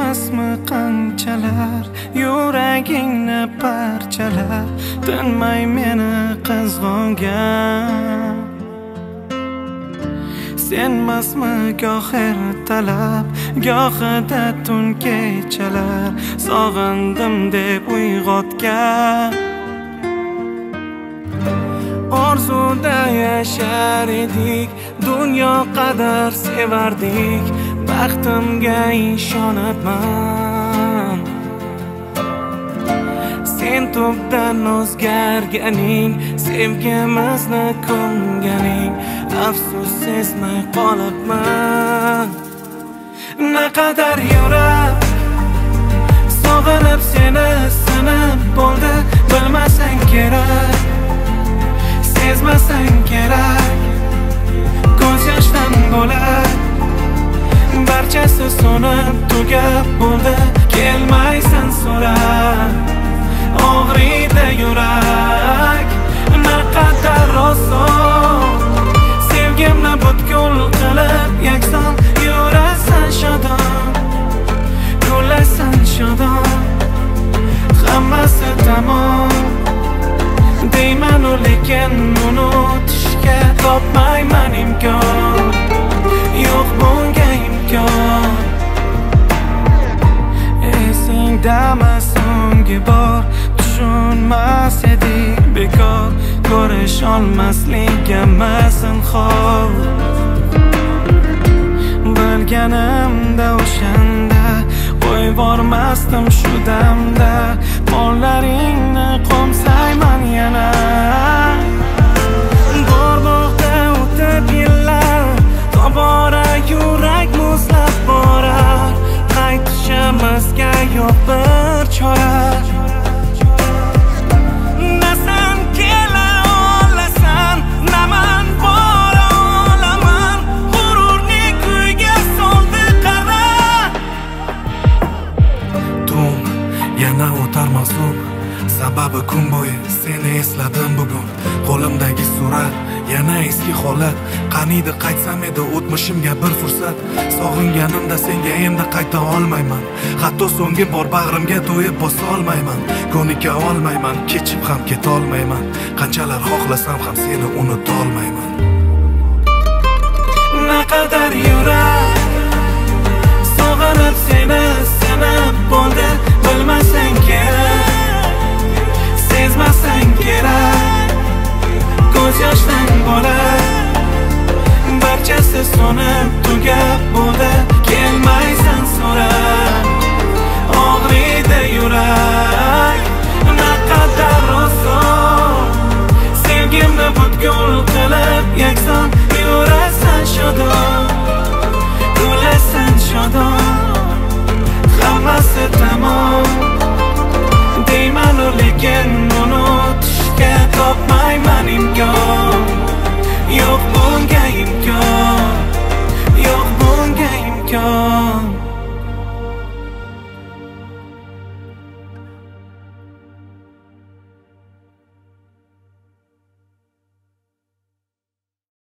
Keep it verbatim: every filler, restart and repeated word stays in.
emasmi qanchalar yuragingni parchalar tinmay meni qizg'ongan. Senmasmi goh ertalab gohida tun kechalar sog'indim deb uyg'otgan. Orzuda yashar edik, dunyo qadar sevardik, baxtimga ishonibman. Sen tubdan o'zgarganing, sevgimizni ko'nganing, afsus sezmay qolibman. Naqadar yurak sog'inib seni sinib bo'ldi, bilmasang kerak, sezmasang kerak, ko'z yoshdan bo'lar, barchasi so'nib tugab bo'ldi, kelmaysan so'rab, og'riydi yurak. Naqadar oson sevgimni butkul qilib yakson yurasan shodon, kulasan shodon, hammasi tamom deyman u lekin unutishga topmayman imkon, yo'q bunga imkon. Esingdami so'nggi bor tushunmas edik bekor, ko'rish olmasligimiz zinhor. Bilganimda o'shanda qo'yib bormasdim shu damda, qo'llaringni qo'msayman yana. Bo'g'da o'tib yillar, tobora yurak muzlab borar, qaytishimizga yo'q bir chora. Sababi kun bo'yi seni esladim bugun, qo'limdagi surat yana eski holat. Qaniydi qaytsam edi o'tmishimga bir fursat, sog'inganimda senga endi qayta olmayman, hatto so'nggi bor bag'rimga to'yib bosa olmayman, ko'nika olmayman, kechib ham keta olmayman, qanchalar xohlasam ham seni unuta olmayman. Naqadar yurak sog'inib seni sinib bo'ldi, bilmasang